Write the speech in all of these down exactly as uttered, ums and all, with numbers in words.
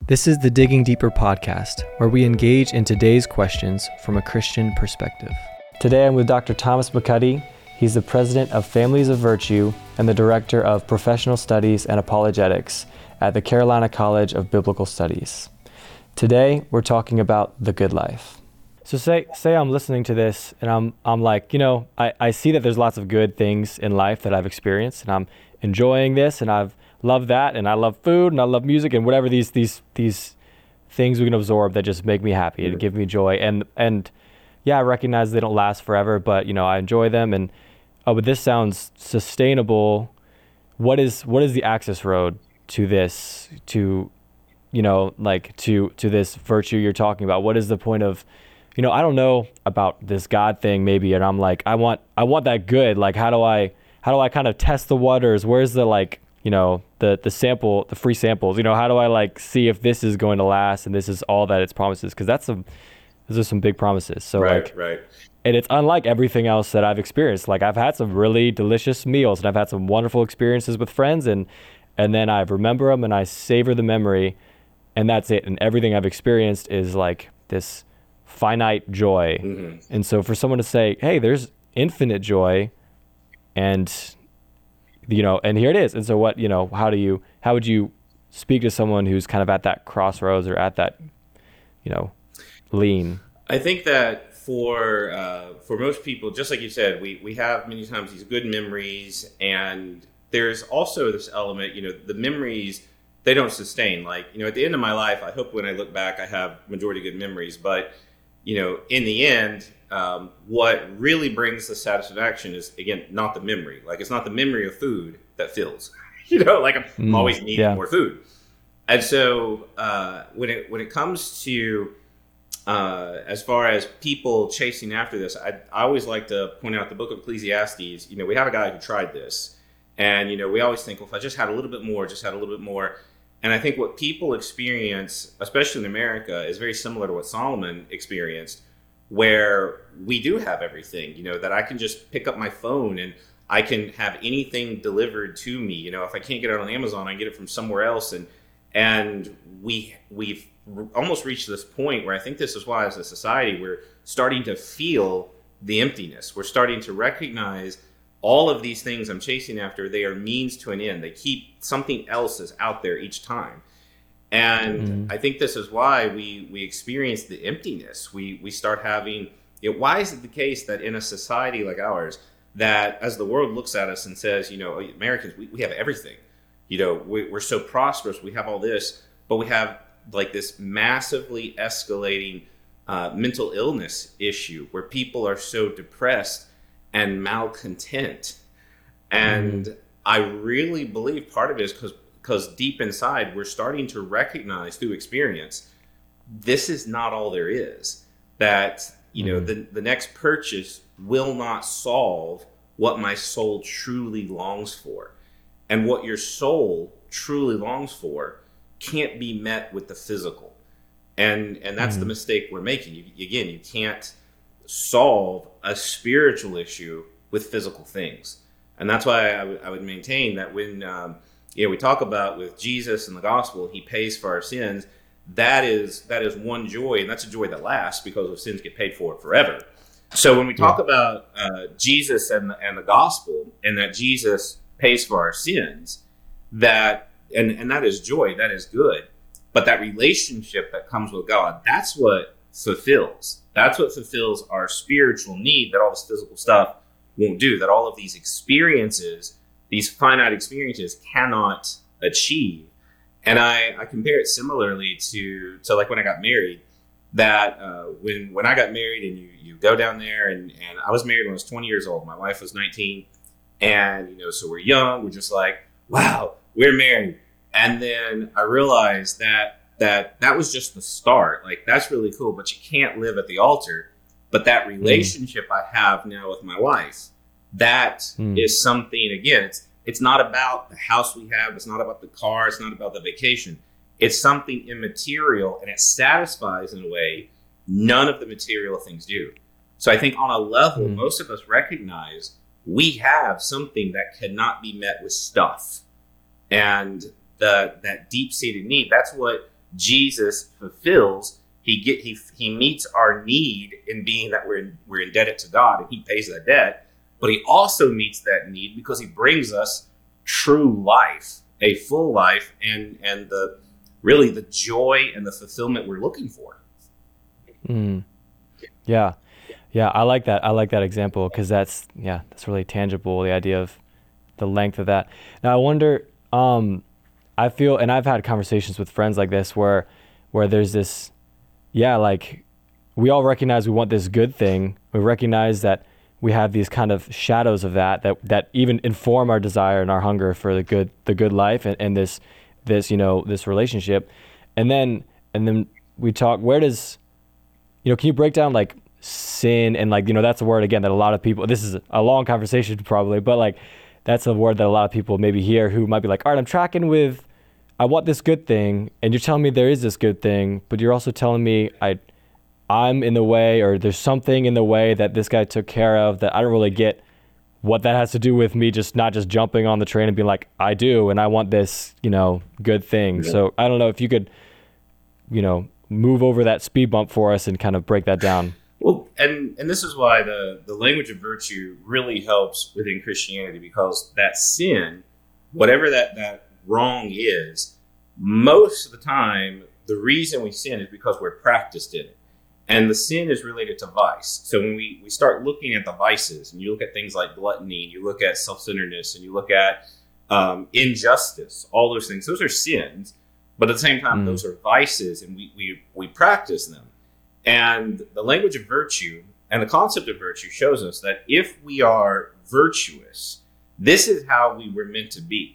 This is the Digging Deeper podcast, where we engage in today's questions from a Christian perspective. Today I'm with Doctor Thomas McCuddy. He's the president of Families of Virtue and the director of Professional Studies and Apologetics at the Carolina College of Biblical Studies. Today we're talking about the good life. So say say I'm listening to this and I'm I'm like, you know, I, I see that there's lots of good things in life that I've experienced and I'm enjoying this and I've loved that and I love food and I love music and whatever these these these things we can absorb that just make me happy and give me joy. And and yeah, I recognize they don't last forever, but you know, I enjoy them and oh, but this sounds sustainable. What is what is the access road to this, to you know, like to to this virtue you're talking about? What is the point of, you know, I don't know about this God thing maybe, and I'm like, I want I want that good. Like how do I how do I kind of test the waters? Where's the like, you know, the the sample, the free samples, you know, how do I like see if this is going to last and this is all that its promises? Because that's some, those are some big promises. So right, like, right. And it's unlike everything else that I've experienced. Like I've had some really delicious meals and I've had some wonderful experiences with friends and, and then I remember them and I savor the memory and that's it. And everything I've experienced is like this finite joy. Mm-hmm. And so for someone to say, hey, there's infinite joy and you know, and here it is. And so what, you know, how do you, how would you speak to someone who's kind of at that crossroads or at that, you know, lean? I think that for, uh, for most people, just like you said, we, we have many times these good memories and there's also this element, you know, the memories, they don't sustain. Like, you know, at the end of my life, I hope when I look back, I have majority good memories, but you know, in the end, um, what really brings the satisfaction is, again, not the memory. Like, it's not the memory of food that fills. You know, like I'm mm, always needing yeah. more food. And so uh, when it when it comes to, uh, as far as people chasing after this, I, I always like to point out the book of Ecclesiastes. You know, we have a guy who tried this. And, you know, we always think, well, if I just had a little bit more, just had a little bit more. And I think what people experience, especially in America, is very similar to what Solomon experienced, where we do have everything, you know, that I can just pick up my phone and I can have anything delivered to me. You know, if I can't get it on Amazon, I get it from somewhere else. And and we, we've almost reached this point where I think this is why as a society, we're starting to feel the emptiness. We're starting to recognize all of these things I'm chasing after, they are means to an end. They keep something else is out there each time. And mm-hmm. I think this is why we, we experience the emptiness. We we start having, you know, why is it the case that in a society like ours, that as the world looks at us and says, you know, Americans, we, we have everything. You know, we, we're so prosperous, we have all this, but we have like this massively escalating uh, mental illness issue where people are so depressed and malcontent. And mm. I really believe part of it is because because deep inside, we're starting to recognize through experience, this is not all there is. That, you mm. know, the, the next purchase will not solve what my soul truly longs for. And what your soul truly longs for can't be met with the physical. And and that's mm. the mistake we're making. You, again, you can't solve a spiritual issue with physical things. And that's why I, w- I would maintain that when um, you know, we talk about with Jesus and the gospel, he pays for our sins. That is that is one joy, and that's a joy that lasts because of sins get paid for forever. So when we talk yeah. about uh, Jesus and the, and the gospel, and that Jesus pays for our sins, that and, and that is joy, that is good. But that relationship that comes with God, that's what fulfills. That's what fulfills our spiritual need that all this physical stuff won't do, that all of these experiences, these finite experiences cannot achieve. And I, I compare it similarly to, to like when I got married, that uh, when when I got married and you, you go down there and, and I was married when I was twenty years old. My wife was nineteen. And, you know, so we're young. We're just like, wow, we're married. And then I realized that that that was just the start. Like, that's really cool, but you can't live at the altar. But that relationship mm. I have now with my wife, that mm. is something, again, it's it's not about the house we have. It's not about the car. It's not about the vacation. It's something immaterial, and it satisfies in a way none of the material things do. So I think on a level, mm. most of us recognize we have something that cannot be met with stuff. And the that deep-seated need, that's what Jesus fulfills. He get he he meets our need in being that we're we're indebted to God, and he pays that debt. But he also meets that need because he brings us true life, a full life, and and the really the joy and the fulfillment we're looking for. Mm. Yeah, yeah, I like that. I like that example because that's yeah, that's really tangible. The idea of the length of that. Now I wonder. Um, I feel, and I've had conversations with friends like this where where there's this. Yeah, like we all recognize we want this good thing. We recognize that we have these kind of shadows of that, that, that even inform our desire and our hunger for the good, the good life and, and this, this, you know, this relationship. And then, and then we talk, where does, you know, can you break down like sin and like, you know, that's a word again that a lot of people, this is a long conversation probably, but like, that's a word that a lot of people maybe hear who might be like, all right, I'm tracking with, I want this good thing, and you're telling me there is this good thing, but you're also telling me I, I'm in the way, or there's something in the way that this guy took care of that I don't really get what that has to do with me just not just jumping on the train and being like, I do, and I want this, you know, good thing. Yeah. So I don't know if you could, you know, move over that speed bump for us and kind of break that down. Well, and, and this is why the, the language of virtue really helps within Christianity, because that sin, whatever that, that wrong is, most of the time the reason we sin is because we're practiced in it, and the sin is related to vice. So when we we start looking at the vices, and you look at things like gluttony, and you look at self-centeredness, and you look at um, injustice, all those things, those are sins, but at the same time mm. those are vices, and we, we we practice them. And the language of virtue and the concept of virtue shows us that if we are virtuous, this is how we were meant to be.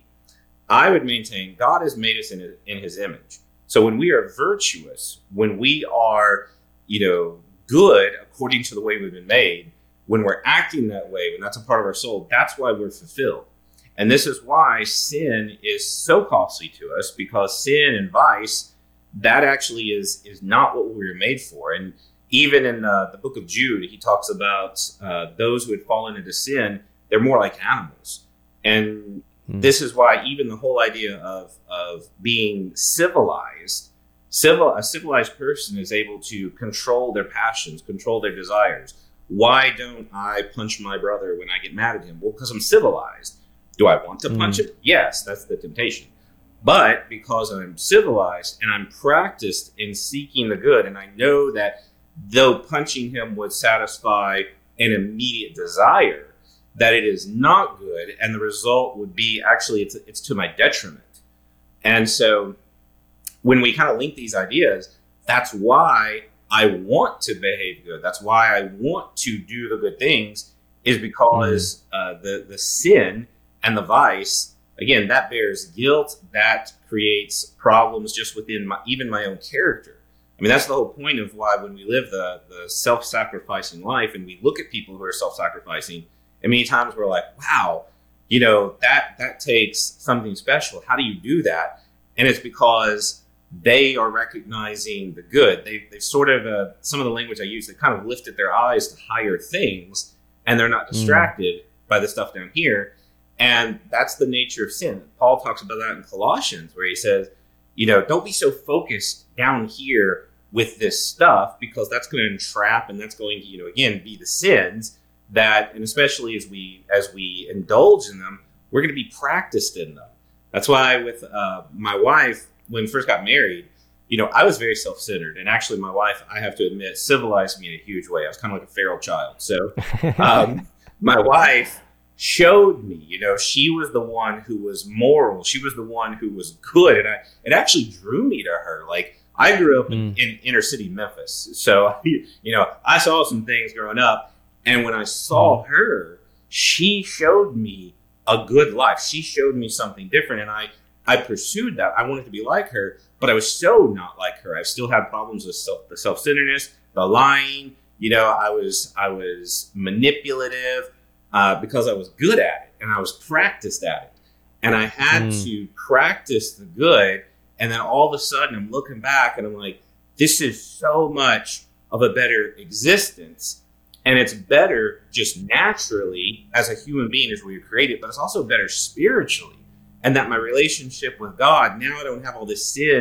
I would maintain God has made us in his, in his image. So when we are virtuous, when we are, you know, good according to the way we've been made, when we're acting that way, when that's a part of our soul, that's why we're fulfilled. And this is why sin is so costly to us, because sin and vice, that actually is, is not what we were made for. And even in uh, the book of Jude, he talks about uh, those who had fallen into sin, they're more like animals. And this is why even the whole idea of, of being civilized, civil a civilized person is able to control their passions, control their desires. Why don't I punch my brother when I get mad at him? Well, because I'm civilized. Do I want to punch mm. him? Yes, that's the temptation. But because I'm civilized and I'm practiced in seeking the good, and I know that though punching him would satisfy an immediate desire, that it is not good, and the result would be actually it's it's to my detriment. And so when we kind of link these ideas, that's why I want to behave good. That's why I want to do the good things, is because mm. uh, the, the sin and the vice, again, that bears guilt, that creates problems just within my, even my own character. I mean, that's the whole point of why when we live the, the self-sacrificing life and we look at people who are self-sacrificing, and many times we're like, wow, you know, that that takes something special. How do you do that? And it's because they are recognizing the good. They, they've sort of, uh, some of the language I use, they kind of lifted their eyes to higher things, and they're not distracted mm. by the stuff down here. And that's the nature of sin. Paul talks about that in Colossians, where he says, you know, don't be so focused down here with this stuff, because that's going to entrap, and that's going to, you know, again, be the sins that, and especially as we as we indulge in them, we're going to be practiced in them. That's why with uh, my wife, when we first got married, you know, I was very self-centered. And actually my wife, I have to admit, civilized me in a huge way. I was kind of like a feral child. So um, my wife showed me, you know, she was the one who was moral. She was the one who was good. And I, it actually drew me to her. Like, I grew up in, mm. in inner city Memphis. So, you know, I saw some things growing up. And when I saw her, she showed me a good life. She showed me something different. And I, I pursued that. I wanted to be like her, but I was so not like her. I still had problems with self, the self-centeredness, the lying. You know, I was I was manipulative uh, because I was good at it and I was practiced at it. And I had mm. to practice the good. And then all of a sudden I'm looking back and I'm like, this is so much of a better existence. And it's better just naturally as a human being as we were created, but it's also better spiritually. And that my relationship with God, now I don't have all this sin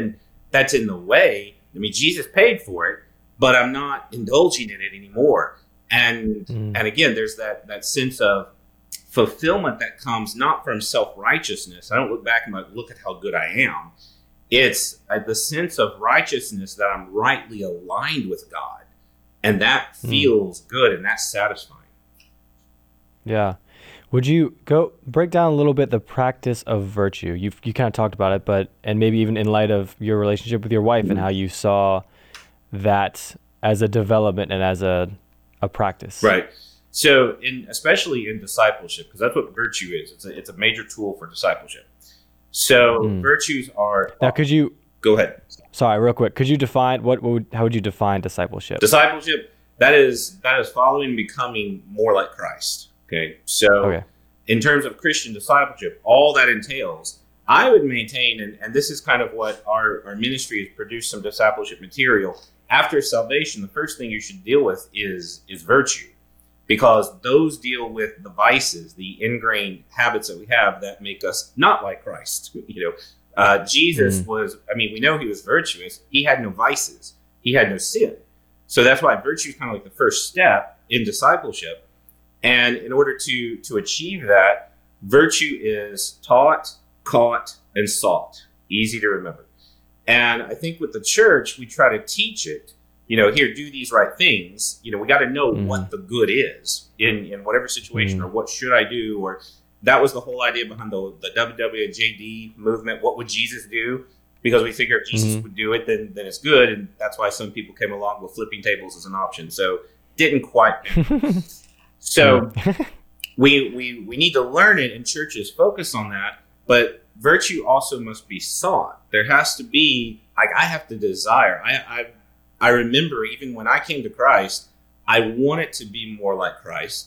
that's in the way. I mean, Jesus paid for it, but I'm not indulging in it anymore. And mm. and again, there's that that sense of fulfillment that comes not from self-righteousness. I don't look back and like, look at how good I am. It's uh, the sense of righteousness that I'm rightly aligned with God. And that feels mm. good and that's satisfying. Yeah. Would you go break down a little bit the practice of virtue? You've you kind of talked about it, but and maybe even in light of your relationship with your wife mm. and how you saw that as a development and as a a practice. Right. So, in especially in discipleship, because that's what virtue is. It's a, it's a major tool for discipleship. So, mm. virtues are... Now, could you... Go ahead. Sorry, real quick. Could you define, what, what would, how would you define discipleship? Discipleship, that is that is following and becoming more like Christ. Okay? So, okay. in terms of Christian discipleship, all that entails, I would maintain, and, and this is kind of what our, our ministry has produced some discipleship material. After salvation, the first thing you should deal with is is virtue. Because those deal with the vices, the ingrained habits that we have that make us not like Christ. You know, uh, Jesus mm. was, I mean, we know he was virtuous. He had no vices. He had no sin. So that's why virtue is kind of like the first step in discipleship. And in order to, to achieve that, virtue is taught, caught, and sought. Easy to remember. And I think with the church, we try to teach it. You know, here, do these right things. You know, we got to know mm. what the good is in, in whatever situation mm. or what should I do? Or that was the whole idea behind the, the W W J D movement. What would Jesus do? Because we figure if Jesus mm. would do it, then then it's good. And that's why some people came along with flipping tables as an option. So didn't quite. So we, we, we need to learn it, and churches focus on that. But virtue also must be sought. There has to be, like, I have to desire. I, I I remember even when I came to Christ, I wanted to be more like Christ.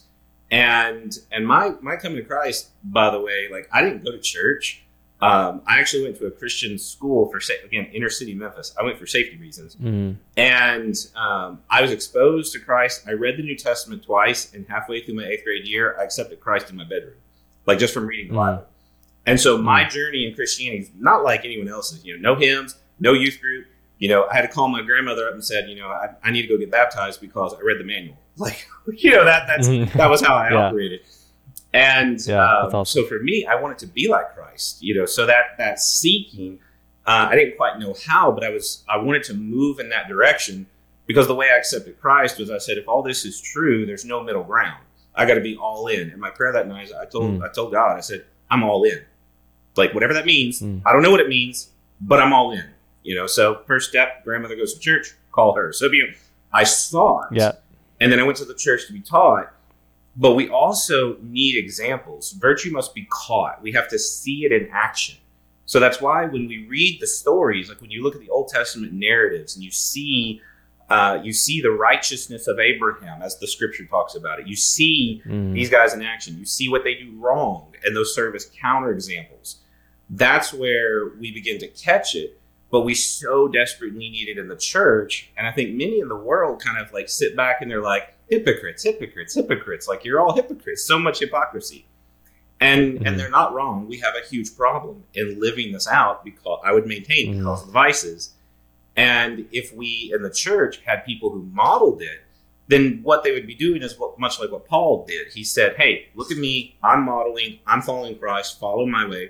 And and my, my coming to Christ, by the way, like I didn't go to church. Um, I actually went to a Christian school for, again, inner city Memphis. I went for safety reasons. Mm. And um, I was exposed to Christ. I read the New Testament twice, and halfway through my eighth grade year, I accepted Christ in my bedroom, like just from reading the mm. Bible. And so my journey in Christianity is not like anyone else's. You know, no hymns, no youth group. You know, I had to call my grandmother up and said, you know, I, I need to go get baptized because I read the manual. Like, you know, that that's that was how I yeah. operated. And yeah, um, awesome. So for me, I wanted to be like Christ. You know, so that that seeking, uh, I didn't quite know how, but I was I wanted to move in that direction because the way I accepted Christ was I said, if all this is true, there's no middle ground. I got to be all in. And my prayer that night, I told mm. I told God, I said, I'm all in. Like whatever that means, mm. I don't know what it means, but I'm all in. You know, so first step, grandmother goes to church, call her. So you know, I saw it, yeah. and then I went to the church to be taught. But we also need examples. Virtue must be caught. We have to see it in action. So that's why when we read the stories, like when you look at the Old Testament narratives and you see, uh, you see the righteousness of Abraham as the scripture talks about it. You see mm. these guys in action. You see what they do wrong, and those serve as counterexamples. That's where we begin to catch it. But we so desperately need it in the church. And I think many in the world kind of like sit back and they're like, hypocrites, hypocrites, hypocrites. Like, you're all hypocrites. So much hypocrisy. And mm-hmm. and they're not wrong. We have a huge problem in living this out, because I would maintain mm-hmm. because of the vices. And if we in the church had people who modeled it, then what they would be doing is what, much like what Paul did. He said, hey, look at me. I'm modeling. I'm following Christ. Follow my way.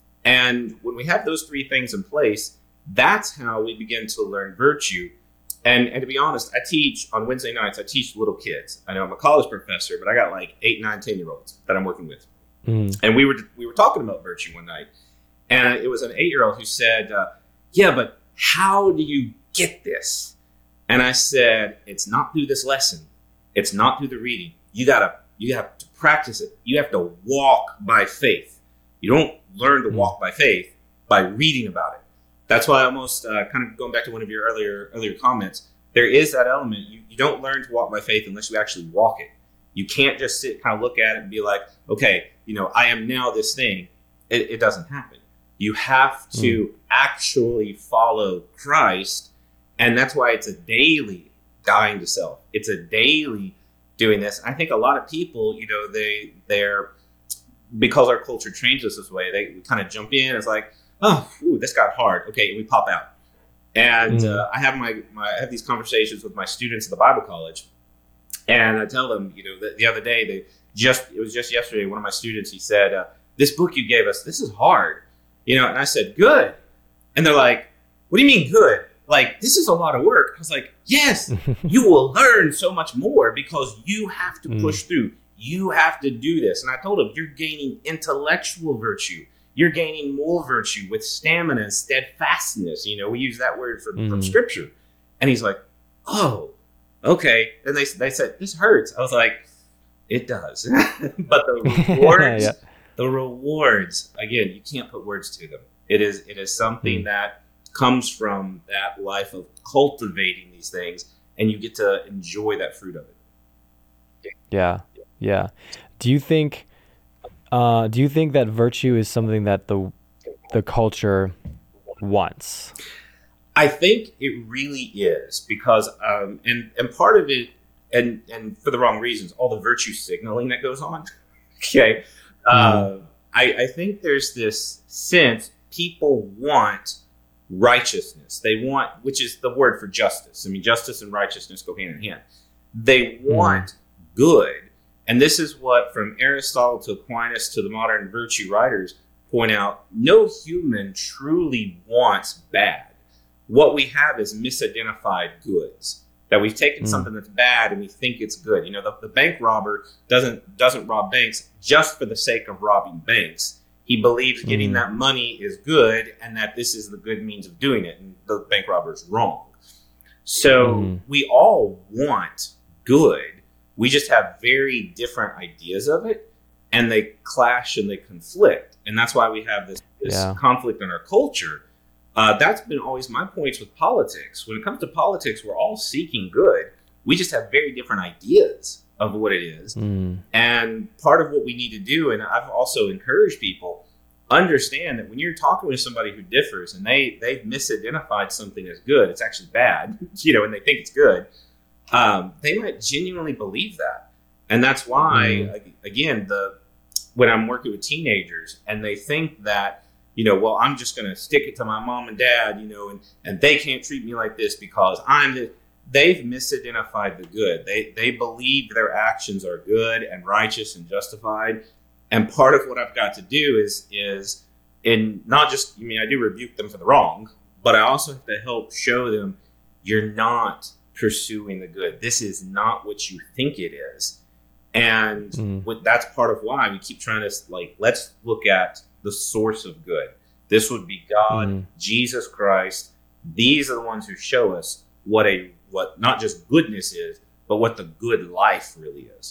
And when we have those three things in place, that's how we begin to learn virtue. And and to be honest, I teach on Wednesday nights, I teach little kids. I know I'm a college professor, but I got like eight, nine, ten year olds that I'm working with. Mm. And we were we were talking about virtue one night. And it was an eight year old who said, uh, yeah, but how do you get this? And I said, it's not through this lesson. It's not through the reading. You gotta you have to practice it. You have to walk by faith. You don't learn to mm. walk by faith by reading about it. That's why almost uh, kind of going back to one of your earlier earlier comments, there is that element. You, you don't learn to walk by faith unless you actually walk it. You can't just sit, kind of look at it and be like, okay, you know, I am now this thing. It, it doesn't happen. You have to mm. actually follow Christ. And that's why it's a daily dying to self. It's a daily doing this. I think a lot of people, you know, they, they're, because our culture trains us this way, they kind of jump in. It's like, oh, ooh, this got hard. Okay, and we pop out. And Mm. uh, I have my, my I have these conversations with my students at the Bible college, and I tell them, you know, the, the other day they just it was just yesterday. One of my students, he said, uh, "This book you gave us, this is hard," you know, and I said, "Good," and they're like, "What do you mean good? Like, this is a lot of work." I was like, "Yes, you will learn so much more because you have to push mm. through. You have to do this." And I told him, you're gaining intellectual virtue. You're gaining moral virtue with stamina and steadfastness. You know, we use that word from, mm. from scripture. And he's like, "Oh, okay." And they, they said, "This hurts." I was like, it does. But the rewards, yeah. the rewards, again, you can't put words to them. It is, it is something mm. that comes from that life of cultivating these things, and you get to enjoy that fruit of it. Yeah. Yeah. Do you think, uh, do you think that virtue is something that the, the culture wants? I think it really is because, um, and, and part of it, and, and for the wrong reasons, all the virtue signaling that goes on. Okay. Uh, mm. I, I think there's this sense people want righteousness. They want, which is the word for justice. I mean, justice and righteousness go hand in hand. They want mm. good. And this is what, from Aristotle to Aquinas to the modern virtue writers, point out, no human truly wants bad. What we have is misidentified goods. That we've taken mm. something that's bad and we think it's good. You know, the, the bank robber doesn't doesn't rob banks just for the sake of robbing banks. He believes getting mm. that money is good and that this is the good means of doing it. And the bank robber is wrong. So mm. we all want good. We just have very different ideas of it, and they clash and they conflict. And that's why we have this, this yeah. conflict in our culture. Uh, that's been always my points with politics. When it comes to politics, we're all seeking good. We just have very different ideas of what it is. Mm. And part of what we need to do, and I've also encouraged people, understand that when you're talking with somebody who differs and they, they've misidentified something as good, it's actually bad, you know, and they think it's good. Um, they might genuinely believe that. And that's why, mm. again, the when I'm working with teenagers and they think that, you know, well, I'm just going to stick it to my mom and dad, you know, and, and they can't treat me like this because I'm the, they've misidentified the good. They they believe their actions are good and righteous and justified. And part of what I've got to do is, is in not just, I mean, I do rebuke them for the wrong, but I also have to help show them you're not pursuing the good. This is not what you think it is. And mm. what, that's part of why we keep trying to, like, let's look at the source of good. This would be God, mm. Jesus Christ. These are the ones who show us what a, what not just goodness is, but what the good life really is.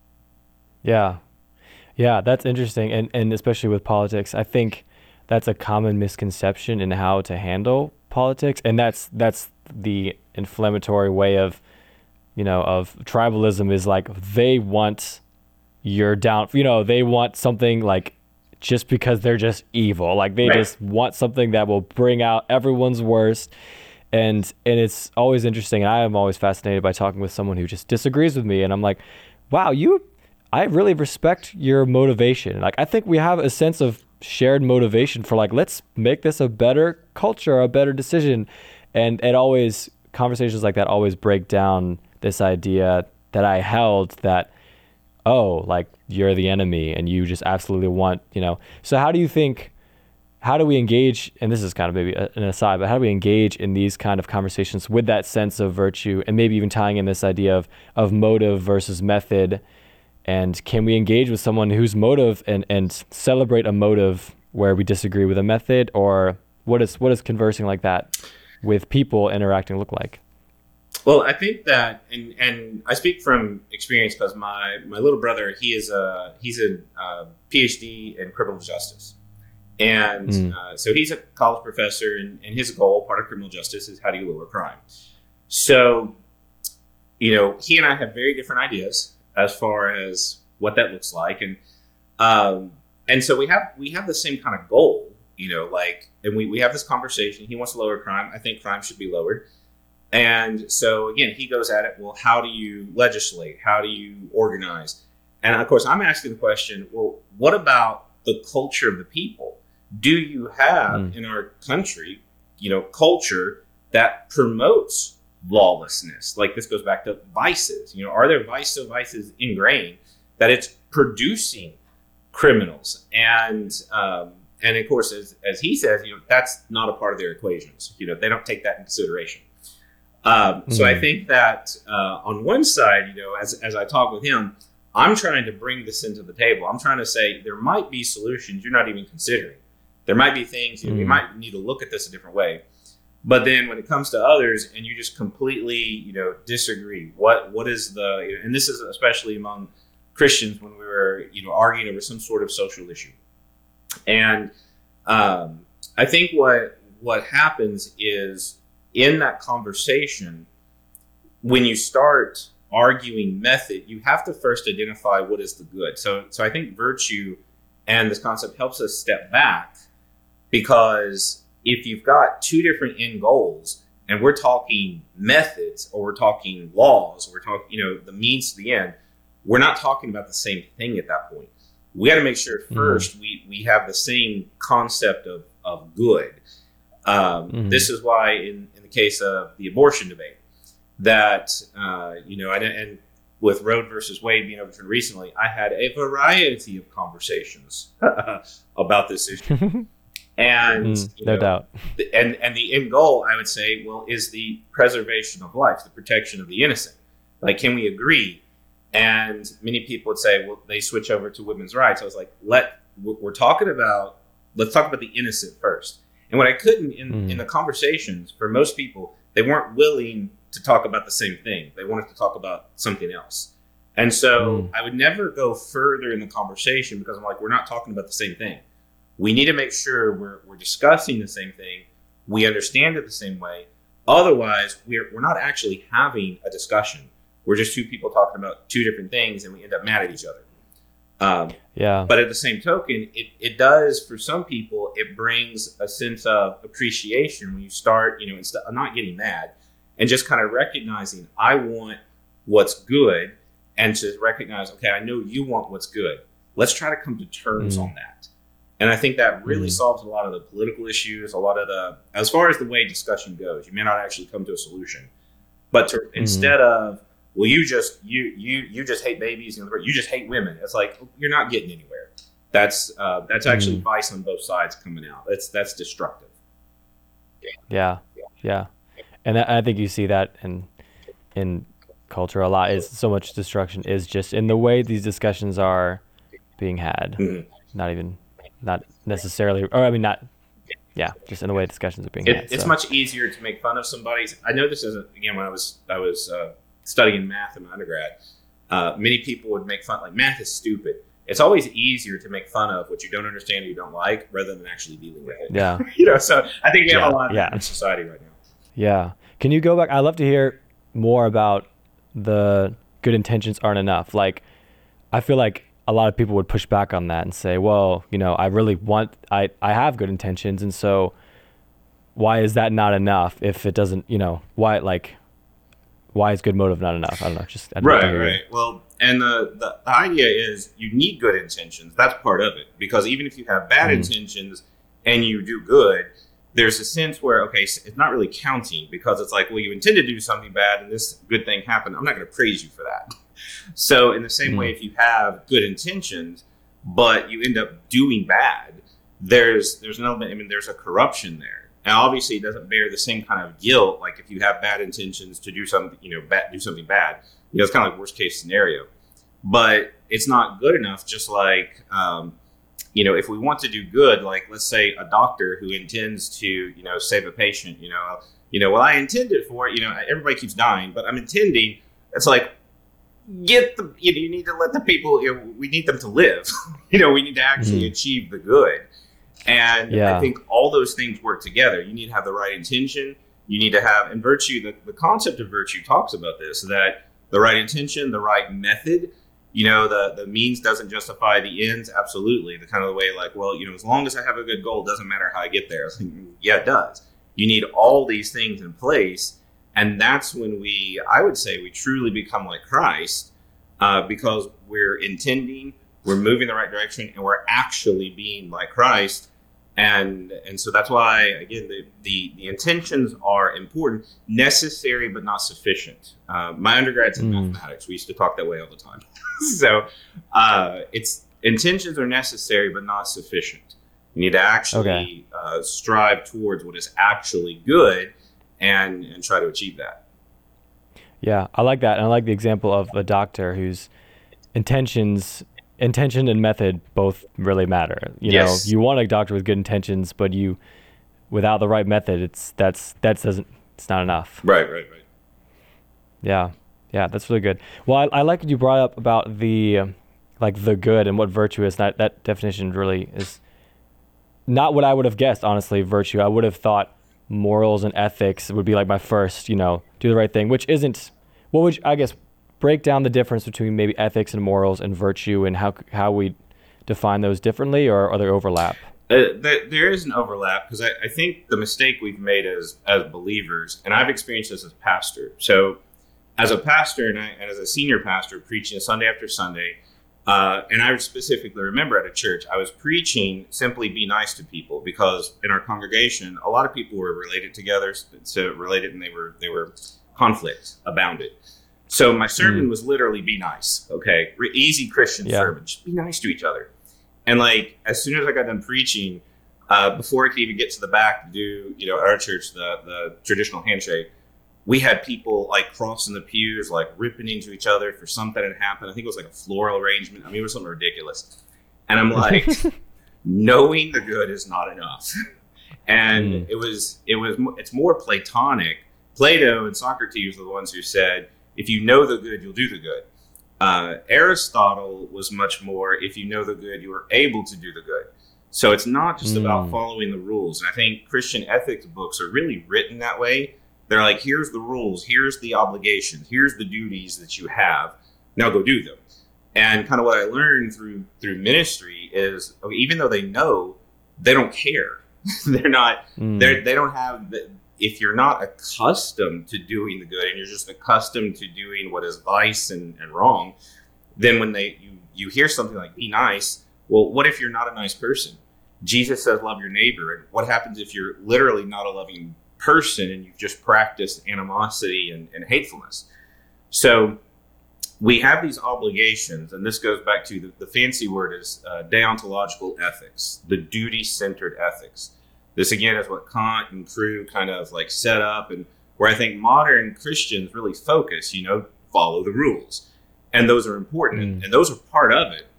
Yeah. Yeah, that's interesting. And, and especially with politics, I think that's a common misconception in how to handle politics. And that's, that's the inflammatory way of, you know, of tribalism is like, they want your down, you know, they want something like, just because they're just evil, like they right. just want something that will bring out everyone's worst. And, and it's always interesting. And I am always fascinated by talking with someone who just disagrees with me. And I'm like, wow, you, I really respect your motivation. Like, I think we have a sense of shared motivation for like, let's make this a better culture, a better decision. And it always, conversations like that always break down this idea that I held that, oh, like you're the enemy and you just absolutely want, you know. So how do you think, how do we engage, and this is kind of maybe an aside, but how do we engage in these kind of conversations with that sense of virtue and maybe even tying in this idea of, of motive versus method? And can we engage with someone whose motive and, and celebrate a motive where we disagree with a method? Or what is, what is conversing like that with people interacting look like? Well, I think that, and, and I speak from experience because my, my little brother, he is a he's a uh, PhD in criminal justice, and mm. uh, so he's a college professor, and, and his goal, part of criminal justice, is how do you lower crime. So, you know, he and I have very different ideas as far as what that looks like, and um, and so we have we have the same kind of goal, you know, like, and we we have this conversation. He wants to lower crime. I think crime should be lowered. And so, again, he goes at it, well, how do you legislate? How do you organize? And, of course, I'm asking the question, well, what about the culture of the people? Do you have mm. in our country, you know, culture that promotes lawlessness. Like, this goes back to vices. You know, are there vice so vices ingrained that it's producing criminals? And um, and of course, as, as he says, you know, that's not a part of their equations. You know, they don't take that into consideration. Um, so mm. I think that uh, on one side, you know, as as I talk with him, I'm trying to bring this into the table. I'm trying to say there might be solutions you're not even considering. There might be things, you know, mm. we might need to look at this a different way. But then when it comes to others and you just completely, you know, disagree, what what is the, and this is especially among Christians when we were, you know, arguing over some sort of social issue. And um, I think what what happens is in that conversation, when you start arguing method, you have to first identify what is the good. So, so I think virtue and this concept helps us step back, because if you've got two different end goals and we're talking methods or we're talking laws, or we're talking, you know, the means to the end, we're not talking about the same thing at that point. We got to make sure first mm-hmm. we, we have the same concept of, of good. Um, mm-hmm. This is why in, in the case of the abortion debate that, uh, you know, and, and with Roe versus Wade being overturned recently, I had a variety of conversations about this issue. And mm, you no know, doubt. And, and the end goal, I would say, well, is the preservation of life, the protection of the innocent. Like, can we agree? And many people would say, well, they switch over to women's rights. I was like, let, we're talking about, let's talk about the innocent first. And what I couldn't in, mm. in the conversations, for most people, they weren't willing to talk about the same thing. They wanted to talk about something else. And so mm. I would never go further in the conversation, because I'm like, we're not talking about the same thing. We need to make sure we're, we're discussing the same thing. We understand it the same way. Otherwise, we're, we're not actually having a discussion. We're just two people talking about two different things, and we end up mad at each other. Um, yeah. But at the same token, it, it does, for some people, it brings a sense of appreciation when you start, you know, instead of not getting mad and just kind of recognizing, I want what's good, and to recognize, okay, I know you want what's good. Let's try to come to terms mm. on that. And I think that really mm. solves a lot of the political issues, a lot of the, as far as the way discussion goes, you may not actually come to a solution. But to, mm. instead of, well, you just you you you just hate babies, and you just hate women. It's like, you're not getting anywhere. That's uh, that's actually mm. vice on both sides coming out. That's that's destructive. Yeah, yeah, yeah. And I think you see that in in culture a lot. Is so much destruction is just in the way these discussions are being had. Mm-hmm. Not even, not necessarily, or I mean, not. Yeah, just in the way discussions are being it, had. It's so. much easier to make fun of somebody's. I know this isn't, again, when I was I was. Uh, studying math in my undergrad, uh, many people would make fun, like, math is stupid. It's always easier to make fun of what you don't understand or you don't like, rather than actually dealing with it. Yeah. You know, so I think we have yeah. a lot of yeah. that in society right now. Yeah. Can you go back? I'd love to hear more about the good intentions aren't enough. Like, I feel like a lot of people would push back on that and say, well, you know, I really want, I, I have good intentions. And so why is that not enough if it doesn't, you know, why, like, why is good motive not enough? I don't know. Just I don't right, know. right. Well, and the, the the idea is you need good intentions. That's part of it, because even if you have bad mm. intentions and you do good, there's a sense where, okay, it's not really counting, because it's like, well, you intend to do something bad and this good thing happened. I'm not going to praise you for that. So in the same mm. way, if you have good intentions but you end up doing bad, there's there's an element. I mean, there's a corruption there. Now, obviously, it doesn't bear the same kind of guilt. Like, if you have bad intentions to do something, you know, bad, do something bad, you know, it's kind of like worst case scenario. But it's not good enough. Just like, um, you know, if we want to do good, like, let's say a doctor who intends to, you know, save a patient, you know, you know, well, I intended for it. You know, everybody keeps dying, but I'm intending. It's like, get the, you know, you need to let the people. You know, we need them to live. You know, we need to actually mm-hmm. achieve the good. And yeah. I think all those things work together. You need to have the right intention. You need to have, and virtue, the, the concept of virtue talks about this, that the right intention, the right method, you know, the, the means doesn't justify the ends. Absolutely. The kind of the way, like, well, you know, as long as I have a good goal, it doesn't matter how I get there. Like, yeah, it does. You need all these things in place. And that's when we, I would say, we truly become like Christ, uh, because we're intending, we're moving in the right direction, and we're actually being like Christ. And and so that's why, again, the, the, the intentions are important, necessary, but not sufficient. Uh, my undergrad's in mm. mathematics. We used to talk that way all the time. so uh, it's intentions are necessary, but not sufficient. You need to actually okay. uh, strive towards what is actually good and, and try to achieve that. Yeah, I like that. And I like the example of a doctor whose intentions intention and method both really matter. You yes. know, you want a doctor with good intentions, but you, without the right method, it's that's that doesn't it's not enough. Right, right, right. Yeah, yeah, that's really good. Well, I, I like what you brought up about the, um, like the good and what virtue is. That that definition really is not what I would have guessed. Honestly, virtue. I would have thought morals and ethics would be like my first. You know, do the right thing, which isn't. What would you, I guess? Break down the difference between maybe ethics and morals and virtue, and how how we define those differently, or are there overlap? Uh, there, there is an overlap, because I, I think the mistake we've made as as believers, and I've experienced this as a pastor. So as a pastor and, I, and as a senior pastor preaching Sunday after Sunday, uh, and I specifically remember at a church, I was preaching simply be nice to people, because in our congregation, a lot of people were related together, so related, and they were they were conflict abounded. So my sermon mm. was literally be nice, okay? Re- easy Christian yeah. sermon. Just be nice to each other. And like, as soon as I got done preaching, uh, before I could even get to the back to do, you know, at our church, the, the traditional handshake, we had people like crossing the pews, like ripping into each other for something that had happened. I think it was like a floral arrangement. I mean, it was something ridiculous. And I'm like, knowing the good is not enough. And mm. it was, it was, it's more Platonic. Plato and Socrates were the ones who said, if you know the good, you'll do the good. Uh, Aristotle was much more, if you know the good, you are able to do the good. So it's not just mm. about following the rules. And I think Christian ethics books are really written that way. They're like, here's the rules, here's the obligations, here's the duties that you have. Now go do them. And kind of what I learned through through ministry is, okay, even though they know, they don't care. they're not, mm. they're, they don't have the, if you're not accustomed to doing the good and you're just accustomed to doing what is vice and, and wrong, then when they you, you hear something like be nice, well, what if you're not a nice person? Jesus says love your neighbor. And what happens if you're literally not a loving person and you've just practiced animosity and, and hatefulness? So we have these obligations, and this goes back to the, the fancy word is uh, deontological ethics, the duty-centered ethics. This, again, is what Kant and Crew kind of like set up, and where I think modern Christians really focus, you know, follow the rules. And those are important, mm. and those are part of it.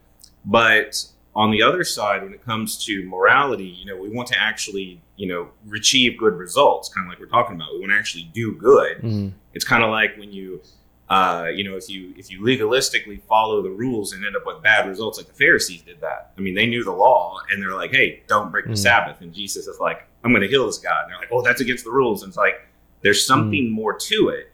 But on the other side, when it comes to morality, you know, we want to actually, you know, achieve good results, kind of like we're talking about. We want to actually do good. Mm. It's kind of like when you, uh, you know, if you if you legalistically follow the rules and end up with bad results, like the Pharisees did that. I mean, they knew the law, and they're like, hey, don't break the mm. Sabbath. And Jesus is like, I'm going to heal this guy. And they're like, oh, that's against the rules. And it's like, there's something mm. more to it.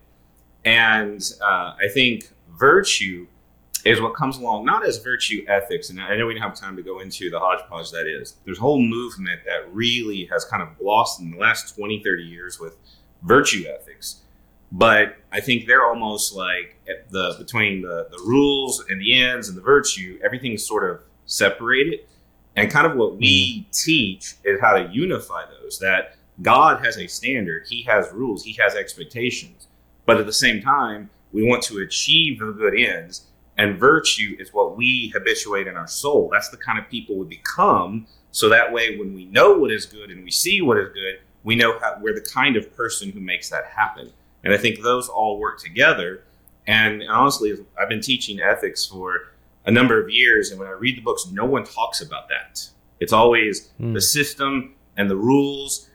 And uh, I think virtue is what comes along, not as virtue ethics. And I know we don't have time to go into the hodgepodge that is. There's a whole movement that really has kind of blossomed in the last twenty, thirty years with virtue ethics. But I think they're almost like at the between the, the rules and the ends and the virtue, everything's sort of separated. And kind of what we teach is how to unify those, that God has a standard, he has rules, he has expectations. But at the same time, we want to achieve the good ends, and virtue is what we habituate in our soul. That's the kind of people we become. So that way, when we know what is good and we see what is good, we know how, we're the kind of person who makes that happen. And I think those all work together. And honestly, I've been teaching ethics for a number of years, and when I read the books, no one talks about that. It's always mm. the system and the rules,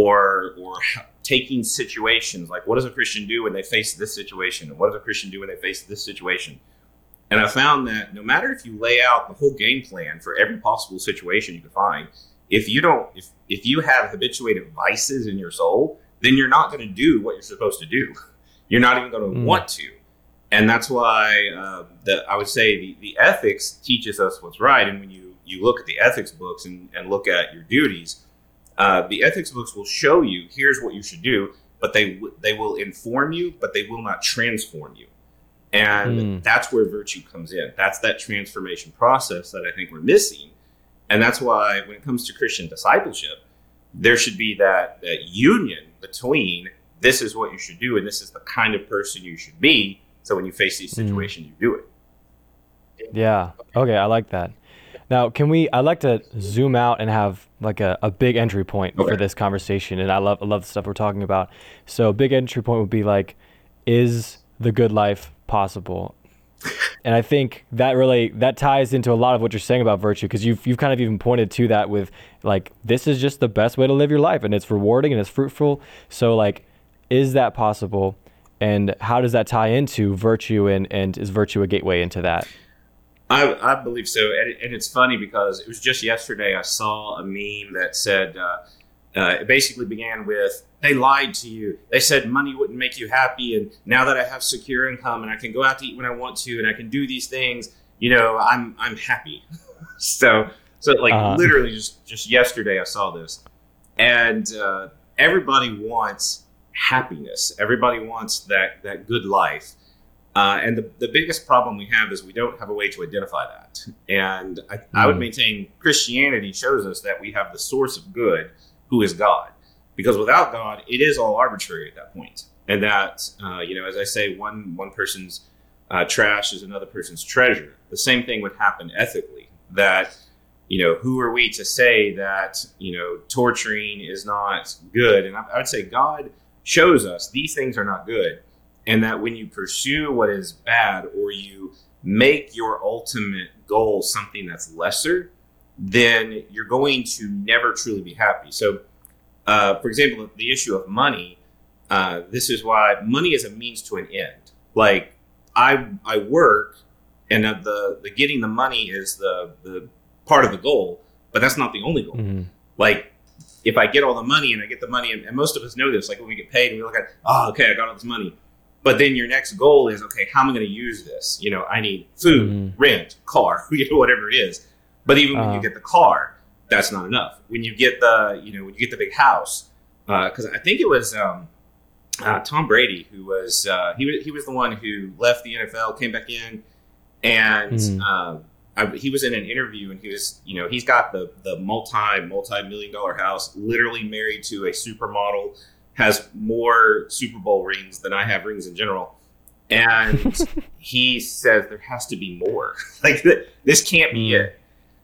or or taking situations like, what does a Christian do when they face this situation, and what does a Christian do when they face this situation? And I found that no matter if you lay out the whole game plan for every possible situation you can find, if you don't, if if you have habituated vices in your soul, then you're not going to do what you're supposed to do. You're not even going to mm. want to. And that's why uh, the, I would say the, the ethics teaches us what's right. And when you, you look at the ethics books and, and look at your duties, uh, the ethics books will show you, here's what you should do, but they they will inform you, but they will not transform you. And mm. that's where virtue comes in. That's that transformation process that I think we're missing. And that's why when it comes to Christian discipleship, there should be that, that union between this is what you should do and this is the kind of person you should be. So when you face these situations, mm. you do it. Yeah. Okay. I like that. Now, can we, I'd like to zoom out and have like a, a big entry point okay. for this conversation. And I love, I love the stuff we're talking about. So a big entry point would be like, is the good life possible? And I think that really, that ties into a lot of what you're saying about virtue, because you've, you've kind of even pointed to that with like, this is just the best way to live your life and it's rewarding and it's fruitful. So like, is that possible? And how does that tie into virtue, and, and is virtue a gateway into that? I, I believe so. And, and it's funny because it was just yesterday I saw a meme that said, uh, uh, it basically began with, they lied to you. They said money wouldn't make you happy. And now that I have secure income and I can go out to eat when I want to and I can do these things, you know, I'm I'm happy. so so like uh, literally just, just yesterday I saw this. And uh, everybody wants happiness. Everybody wants that, that good life. Uh, and the, the biggest problem we have is we don't have a way to identify that. And I, mm. I would maintain Christianity shows us that we have the source of good, who is God. Because without God, it is all arbitrary at that point. And that, uh, you know, as I say, one one person's uh, trash is another person's treasure. The same thing would happen ethically. That, you know, who are we to say that, you know, torturing is not good? And I, I would say God shows us these things are not good. And that when you pursue what is bad or you make your ultimate goal something that's lesser, then you're going to never truly be happy. So, Uh, for example, the issue of money, uh, this is why money is a means to an end. Like I I work and uh, the, the getting the money is the, the part of the goal, but that's not the only goal. Mm-hmm. Like if I get all the money and I get the money, and, and most of us know this, like when we get paid and we look at, oh, okay, I got all this money. But then your next goal is, okay, how am I going to use this? You know, I need food, mm-hmm. rent, car, you know, whatever it is. But even uh-huh. when you get the car, that's not enough. When you get the, you know, when you get the big house, because uh, I think it was um, uh, Tom Brady who was uh, he was he was the one who left the N F L, came back in, and mm. uh, I, he was in an interview and he was, you know, he's got the the multi multi million dollar house, literally married to a supermodel, has more Super Bowl rings than I have rings in general, and he says there has to be more. Like th- this can't be mm. it.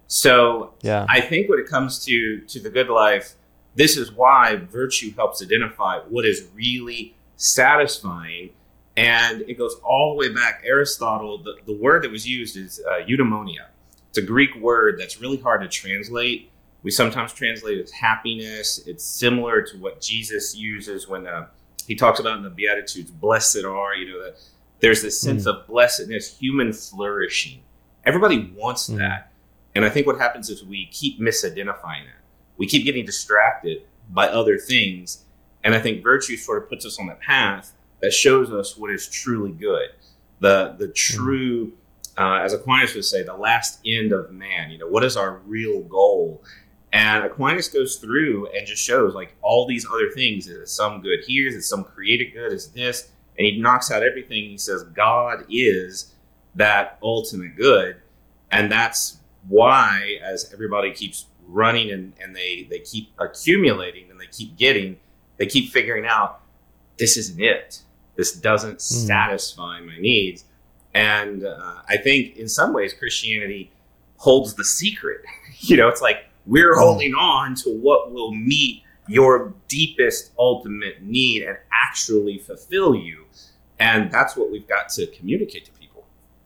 So yeah. I think when it comes to, to the good life, this is why virtue helps identify what is really satisfying. And it goes all the way back. Aristotle, the, the word that was used is uh, eudaimonia. It's a Greek word that's really hard to translate. We sometimes translate it as happiness. It's similar to what Jesus uses when uh, he talks about in the Beatitudes, blessed are, you know, that there's this sense mm. of blessedness, human flourishing. Everybody wants mm. that. And I think what happens is we keep misidentifying that. We keep getting distracted by other things. And I think virtue sort of puts us on that path that shows us what is truly good. The the true, uh, as Aquinas would say, the last end of man. You know, what is our real goal? And Aquinas goes through and just shows like all these other things. Is some good here? Is it some created good? Is this? And he knocks out everything. He says God is that ultimate good. And that's why, as everybody keeps running and, and they, they keep accumulating and they keep getting, they keep figuring out, this isn't it. This doesn't mm. satisfy my needs. And uh, I think in some ways Christianity holds the secret. You know, it's like we're mm. holding on to what will meet your deepest ultimate need and actually fulfill you. And that's what we've got to communicate to people.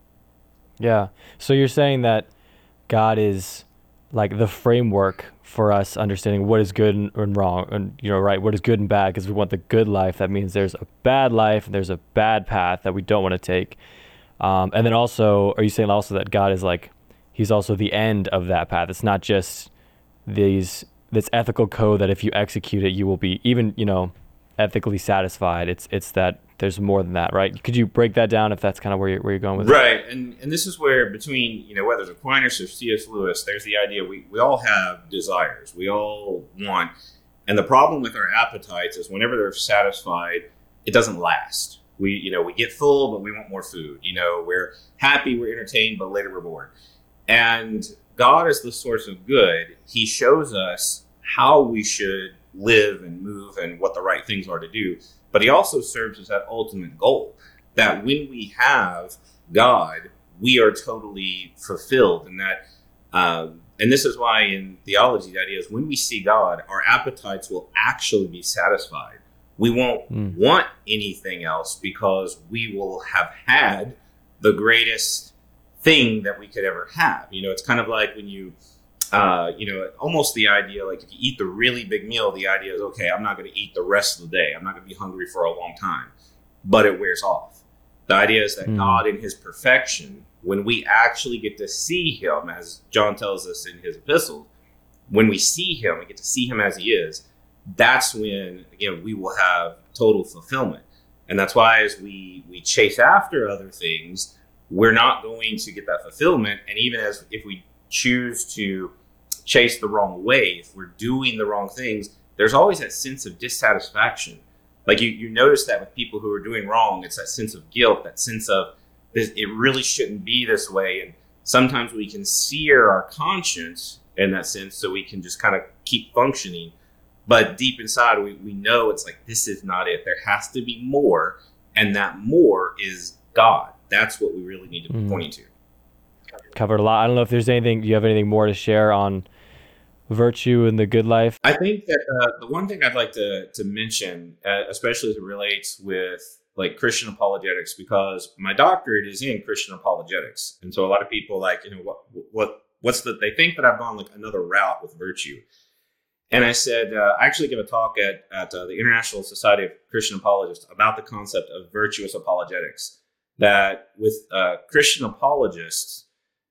Yeah. So you're saying that God is like the framework for us understanding what is good and, and wrong, and you know, right, what is good and bad, because we want the good life. That means there's a bad life and there's a bad path that we don't want to take. Um, and then also, are you saying also that God is like, he's also the end of that path? It's not just these this ethical code that if you execute it, you will be even, you know, ethically satisfied. It's it's that there's more than that, right? Could you break that down if that's kind of where you're, where you're going with it? Right, and and this is where between, you know, whether it's Aquinas or C S Lewis, there's the idea we, we all have desires. We all want, and the problem with our appetites is whenever they're satisfied, it doesn't last. We, you know, we get full, but we want more food. You know, we're happy, we're entertained, but later we're bored. And God is the source of good. He shows us how we should live and move and what the right things are to do. But he also serves as that ultimate goal, that when we have God, we are totally fulfilled. And that, um, and this is why in theology, the idea is when we see God, our appetites will actually be satisfied. We won't mm. want anything else because we will have had the greatest thing that we could ever have. You know, it's kind of like when you, uh, you know, almost the idea, like if you eat the really big meal, the idea is, okay, I'm not going to eat the rest of the day. I'm not going to be hungry for a long time, but it wears off. The idea is that mm. God in his perfection, when we actually get to see him, as John tells us in his epistles, when we see him, we get to see him as he is, that's when, again, we will have total fulfillment. And that's why as we, we chase after other things, we're not going to get that fulfillment. And even as if we choose to chase the wrong way, if we're doing the wrong things, there's always that sense of dissatisfaction. Like you, you notice that with people who are doing wrong, it's that sense of guilt, that sense of this, it really shouldn't be this way. And sometimes we can sear our conscience in that sense so we can just kind of keep functioning. But deep inside, we, we know it's like, this is not it. There has to be more. And that more is God. That's what we really need to be mm. pointing to. Covered a lot. I don't know if there's anything, do you have anything more to share on virtue and the good life? I think that uh, the one thing I'd like to, to mention, uh, especially as it relates with like Christian apologetics, because my doctorate is in Christian apologetics. And so a lot of people like, you know, what, what, what's the, they think that I've gone like another route with virtue. And I said, uh, I actually give a talk at, at uh, the International Society of Christian Apologists about the concept of virtuous apologetics, that with uh, Christian apologists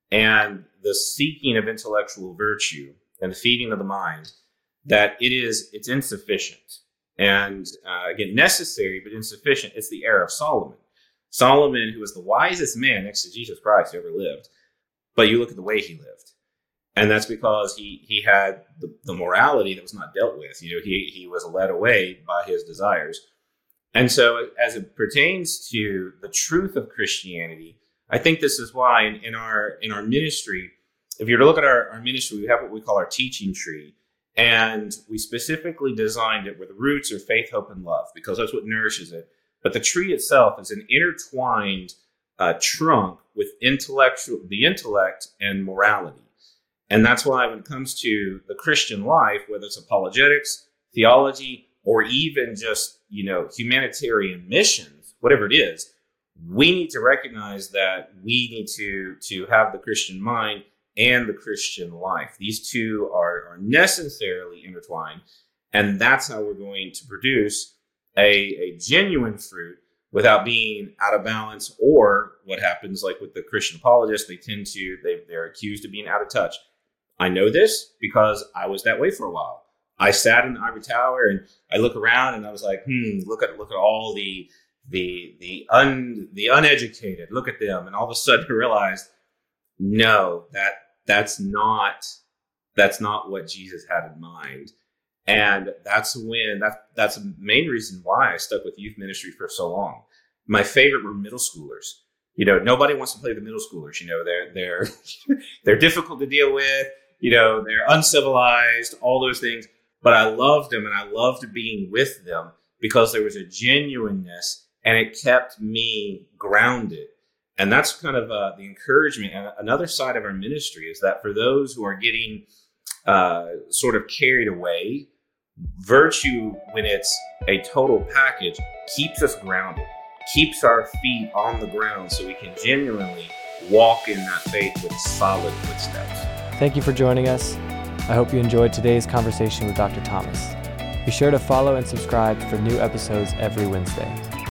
and the seeking of intellectual virtue and the feeding of the mind, that it is, it's insufficient. And uh, again, necessary, but insufficient. It's the error of Solomon. Solomon, who was the wisest man next to Jesus Christ who ever lived, but you look at the way he lived. And that's because he he had the, the morality that was not dealt with. You know, he he was led away by his desires. And so as it pertains to the truth of Christianity, I think this is why in, in our in our ministry, if you were to look at our, our ministry, we have what we call our teaching tree. And we specifically designed it where the roots are faith, hope, and love, because that's what nourishes it. But the tree itself is an intertwined uh, trunk with intellectual, the intellect and morality. And that's why when it comes to the Christian life, whether it's apologetics, theology, or even just, you know, humanitarian missions, whatever it is, we need to recognize that we need to, to have the Christian mind and the Christian life. These two are, are necessarily intertwined. And that's how we're going to produce a, a genuine fruit without being out of balance, or what happens like with the Christian apologists, they tend to, they, they're accused of being out of touch. I know this because I was that way for a while. I sat in the ivory tower and I look around and I was like, hmm, look at look at all the the the un the uneducated. Look at them, and all of a sudden I realized, no, that that's not that's not what Jesus had in mind. And that's when that that's the main reason why I stuck with youth ministry for so long. My favorite were middle schoolers. You know, nobody wants to play the middle schoolers. You know, they're they're they're difficult to deal with. You know, they're uncivilized, all those things. But I loved them, and I loved being with them because there was a genuineness, and it kept me grounded. And that's kind of uh, the encouragement. And another side of our ministry is that for those who are getting uh, sort of carried away, virtue, when it's a total package, keeps us grounded, keeps our feet on the ground so we can genuinely walk in that faith with solid footsteps. Thank you for joining us. I hope you enjoyed today's conversation with Doctor Thomas. Be sure to follow and subscribe for new episodes every Wednesday.